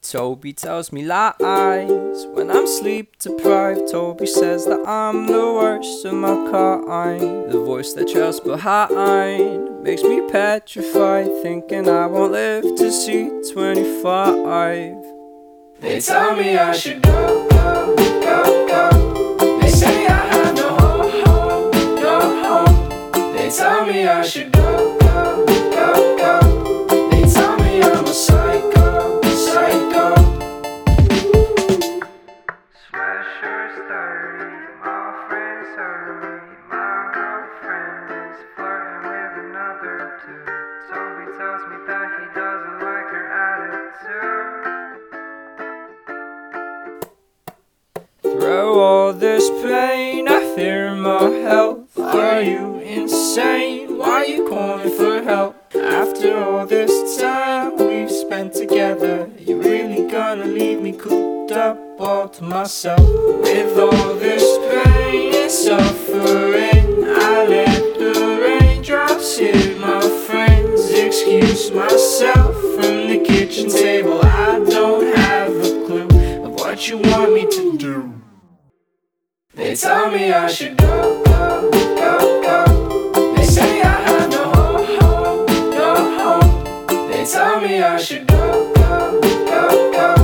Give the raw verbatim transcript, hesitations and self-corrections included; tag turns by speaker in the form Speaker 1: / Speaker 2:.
Speaker 1: Toby tells me lies when I'm sleep deprived. Toby says that I'm the worst of my kind. The voice that trails behind makes me petrified, thinking I won't live to see twenty-five. They tell me I should go, go, go, go. They say I have no home, home, no home. They tell me I should go, go, go, go. They tell me I'm a psycho, psycho. Sweatshirt's dirty, my friends hurt me. My girlfriend is flirting with another dude. Toby tells me that he doesn't like her attitude. Through all this pain, I fear my health. Are you insane? Why are you calling for help? After all this time we've spent together, you really gonna leave me cooped up all to myself? With all this pain and suffering, I let the raindrops hit my friends. Excuse myself from the kitchen table. I don't have a clue of what you want me to do. They tell me I should go, go, go, go. They say I have no home, home, no home. They tell me I should go, go, go, go.